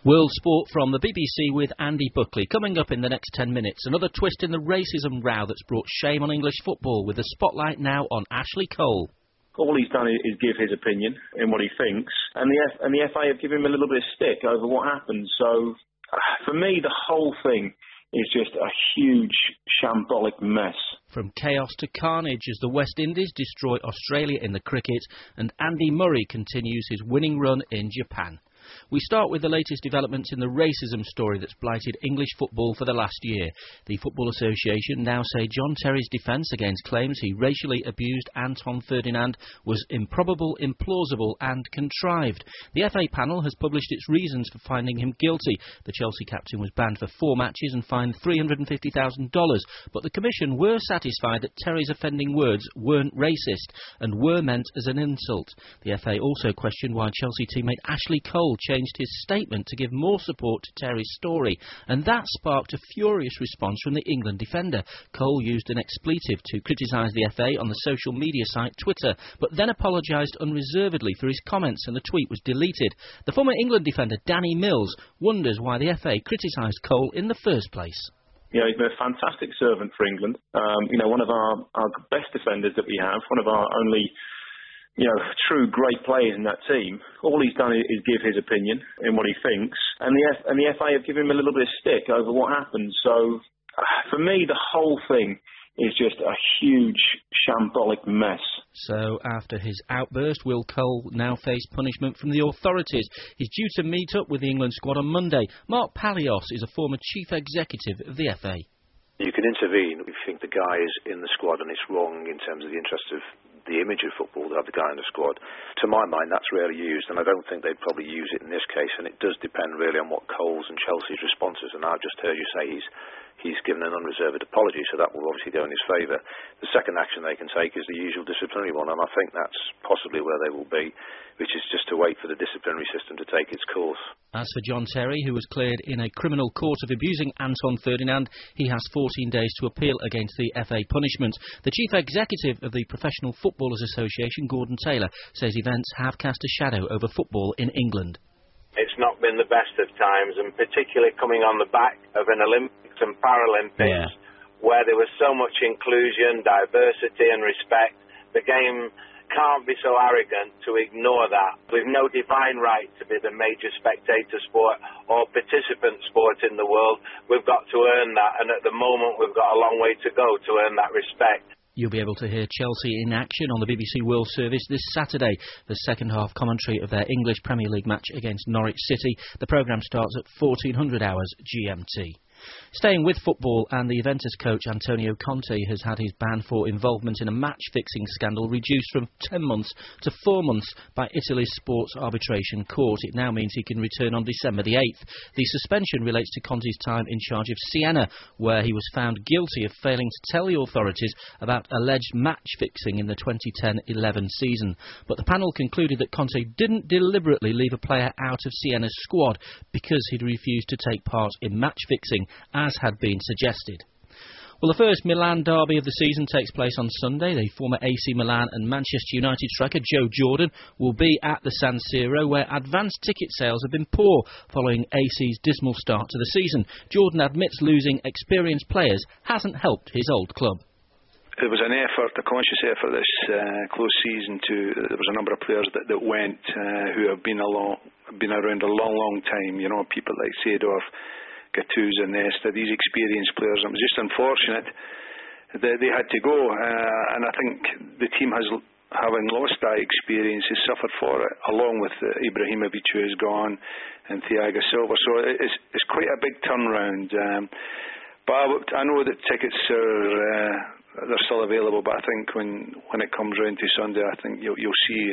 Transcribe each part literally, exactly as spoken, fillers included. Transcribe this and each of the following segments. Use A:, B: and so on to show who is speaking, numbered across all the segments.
A: World Sport from the B B C with Andy Buckley. Coming up in the next ten minutes, another twist in the racism row that's brought shame on English football, with the spotlight now on Ashley Cole.
B: All he's done is give his opinion in what he thinks, and the F- and the F A have given him a little bit of stick over what happened. So, for me, the whole thing is just a huge shambolic mess.
A: From chaos to carnage as the West Indies destroy Australia in the cricket, and Andy Murray continues his winning run in Japan. We start with the latest developments in the racism story that's blighted English football for the last year. The Football Association now say John Terry's defence against claims he racially abused Anton Ferdinand was improbable, implausible and contrived. The F A panel has published its reasons for finding him guilty. The Chelsea captain was banned for four matches and fined three hundred fifty thousand dollars, but the Commission were satisfied that Terry's offending words weren't racist and were meant as an insult. The F A also questioned why Chelsea teammate Ashley Cole changed his statement to give more support to Terry's story, and that sparked a furious response from the England defender. Cole used an expletive to criticise the F A on the social media site Twitter, but then apologised unreservedly for his comments, and the tweet was deleted. The former England defender Danny Mills wonders why the F A criticised Cole in the first place.
B: You know, he's been a fantastic servant for England. Um, you know, one of our, our best defenders that we have, one of our only you know, true great players in that team. All he's done is give his opinion in what he thinks, and the F- and the F A have given him a little bit of stick over what happened. So, for me, the whole thing is just a huge shambolic mess.
A: So, after his outburst, will Cole now face punishment from the authorities? He's due to meet up with the England squad on Monday. Mark Palios is a former chief executive of the F A.
C: You can intervene if you think the guy is in the squad and it's wrong in terms of the interest of the image of football to have the guy in the squad. To my mind, that's rarely used, and I don't think they'd probably use it in this case, and it does depend really on what Cole's and Chelsea's responses, and I've just heard you say he's he's given an unreserved apology, so that will obviously go in his favour. The second action they can take is the usual disciplinary one, and I think that's possibly where they will be, which is just to wait for the disciplinary system to take its course.
A: As for John Terry, who was cleared in a criminal court of abusing Anton Ferdinand, he has fourteen days to appeal against the F A punishment. The chief executive of the Professional Footballers Association, Gordon Taylor, says events have cast a shadow over football in England.
D: It's not been the best of times, and particularly coming on the back of an Olympics and Paralympics yeah. where there was so much inclusion, diversity and respect. The game can't be so arrogant to ignore that. We've no divine right to be the major spectator sport or participant sport in the world. We've got to earn that, and at the moment we've got a long way to go to earn that respect.
A: You'll be able to hear Chelsea in action on the B B C World Service this Saturday. The second half commentary of their English Premier League match against Norwich City. The programme starts at fourteen hundred hours G M T. Staying with football, and the Juventus coach Antonio Conte has had his ban for involvement in a match-fixing scandal reduced from ten months to four months by Italy's Sports Arbitration Court. It now means he can return on December the eighth. The suspension relates to Conte's time in charge of Siena, where he was found guilty of failing to tell the authorities about alleged match-fixing in the twenty ten eleven season. But the panel concluded that Conte didn't deliberately leave a player out of Siena's squad because he'd refused to take part in match-fixing, as had been suggested. Well, the first Milan derby of the season takes place on Sunday. The former A C Milan and Manchester United striker Joe Jordan will be at the San Siro, where advance ticket sales have been poor following A C's dismal start to the season. Jordan admits losing experienced players hasn't helped his old club.
E: There was an effort, a conscious effort this uh, close season to, there was a number of players that, that went uh, who have been, along, been around a long, long time, you know, people like Seedorf, Gattuso, Nesta, these experienced players. It was just unfortunate that they had to go, uh, and I think the team has, having lost that experience, has suffered for it, along with uh, Ibrahimovic, who is gone, and Thiago Silva. So it's, it's quite a big turnaround. Um, but I, I know that tickets are uh, they're still available, but I think when, when it comes round to Sunday, I think you'll, you'll see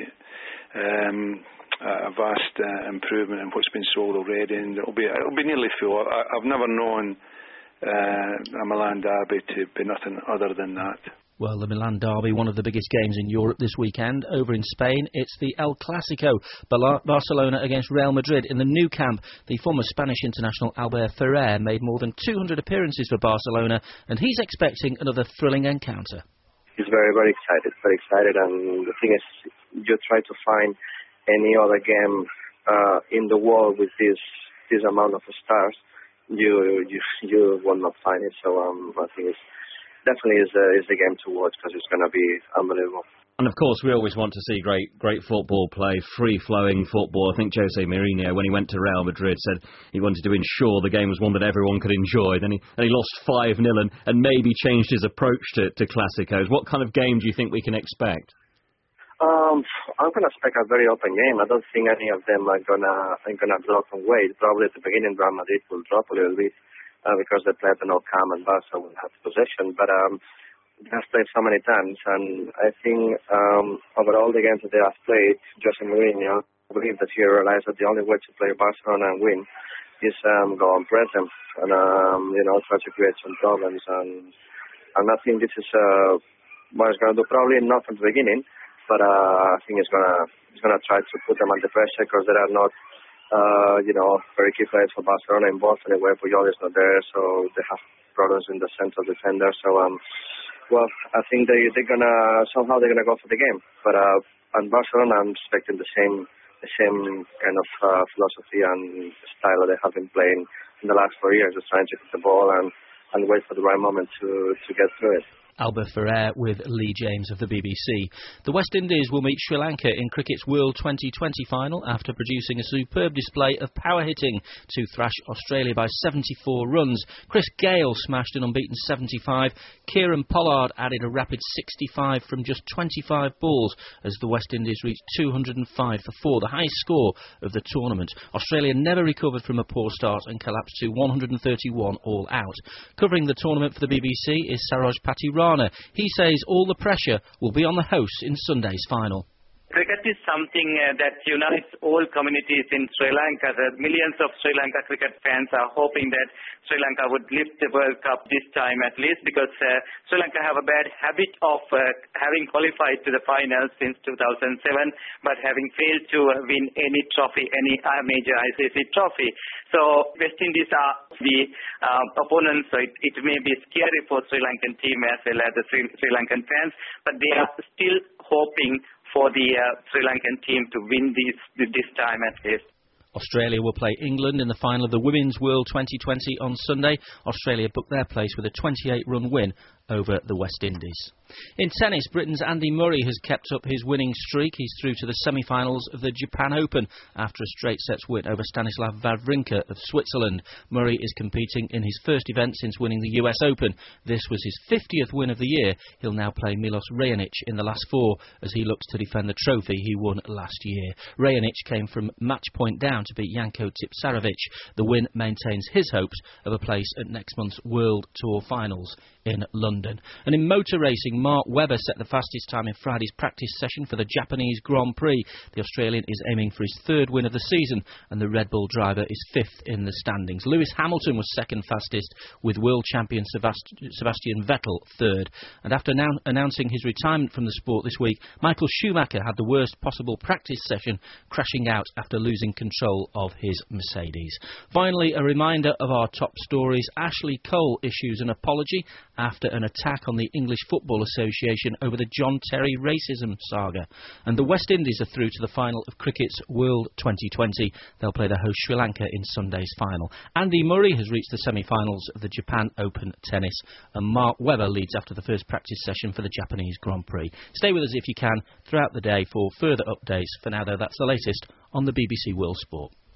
E: um, a vast uh, improvement in what's been sold already, and it'll be it'll be nearly full. I, I've never known uh, a Milan derby to be nothing other than that.
A: Well, the Milan derby, one of the biggest games in Europe this weekend. Over in Spain, it's the El Clásico, Barcelona against Real Madrid in the Nou Camp. The former Spanish international Albert Ferrer made more than two hundred appearances for Barcelona, and he's expecting another thrilling encounter.
F: He's very, very excited, very excited, and the thing is, you try to find any other game uh, in the world with this this amount of stars, you you you will not find it. So um, I think it's definitely is a, is a game to watch because it's going to be unbelievable.
G: And of course, we always want to see great, great football play, free-flowing football. I think Jose Mourinho, when he went to Real Madrid, said he wanted to ensure the game was one that everyone could enjoy. Then he, then he lost five nil and, and maybe changed his approach to, to Clásicos. What kind of game do you think we can expect?
F: Um, I'm going to expect a very open game. I don't think any of them are going to are gonna drop and wait. Probably at the beginning, Real Madrid will drop a little bit uh, because they play the no calm and Barca will have possession. But um. They have played so many times, and I think um, over all the games that they have played, Jose Mourinho, I believe that he realized that the only way to play Barcelona and win is um, go and press them and um, you know try to create some problems. And and I think this is uh, what he's going to do. Probably not from the beginning, but uh, I think he's gonna he's gonna try to put them under pressure because they are not uh, you know very key players for Barcelona involved anyway. Puyol is not there, so they have problems in the central defender. So um. Well, I think they they're gonna somehow they're gonna go for the game, but uh, on Barcelona, I'm expecting the same the same kind of uh, philosophy and style that they have been playing in the last four years, just trying to hit the ball and, and wait for the right moment to to get through it.
A: Albert Ferrer with Lee James of the B B C. The West Indies will meet Sri Lanka in cricket's World twenty twenty final after producing a superb display of power hitting to thrash Australia by seventy-four runs. Chris Gale smashed an unbeaten seventy-five. Kieran Pollard added a rapid sixty-five from just twenty-five balls as the West Indies reached two hundred five for four, the highest score of the tournament. Australia never recovered from a poor start and collapsed to one hundred thirty-one all out. Covering the tournament for the B B C is Saroj Patirana. He says all the pressure will be on the hosts in Sunday's final.
H: Cricket is something uh, that unites all communities in Sri Lanka. The millions of Sri Lanka cricket fans are hoping that Sri Lanka would lift the World Cup this time at least because uh, Sri Lanka have a bad habit of uh, having qualified to the finals since two thousand seven but having failed to uh, win any trophy, any uh, major I C C trophy. So West Indies are the uh, opponents, so it, it may be scary for Sri Lankan team as well as the Sri, Sri Lankan fans, but they are still hoping for the uh, Sri Lankan team to win this, this time at least.
A: Australia will play England in the final of the Women's World twenty twenty on Sunday. Australia booked their place with a twenty-eight run win over the West Indies. In tennis, Britain's Andy Murray has kept up his winning streak. He's through to the semi-finals of the Japan Open after a straight sets win over Stanislav Wawrinka of Switzerland. Murray is competing in his first event since winning the U S Open. This was his fiftieth win of the year. He'll now play Milos Raonic in the last four as he looks to defend the trophy he won last year. Raonic came from match point down to beat Janko Tipsarevic. The win maintains his hopes of a place at next month's World Tour Finals in London. And in motor racing, Mark Webber set the fastest time in Friday's practice session for the Japanese Grand Prix. The Australian is aiming for his third win of the season, and the Red Bull driver is fifth in the standings. Lewis Hamilton was second fastest, with world champion Sebast- Sebastian Vettel third. And after now announcing his retirement from the sport this week, Michael Schumacher had the worst possible practice session, crashing out after losing control of his Mercedes. Finally, a reminder of our top stories. Ashley Cole issues an apology after an attack on the English Football Association over the John Terry racism saga. And the West Indies are through to the final of cricket's World twenty twenty. They'll play the host Sri Lanka in Sunday's final. Andy Murray has reached the semi-finals of the Japan Open tennis, and Mark Webber leads after the first practice session for the Japanese Grand Prix. Stay with us if you can throughout the day for further updates. For now, though, that's the latest on the B B C World Sport.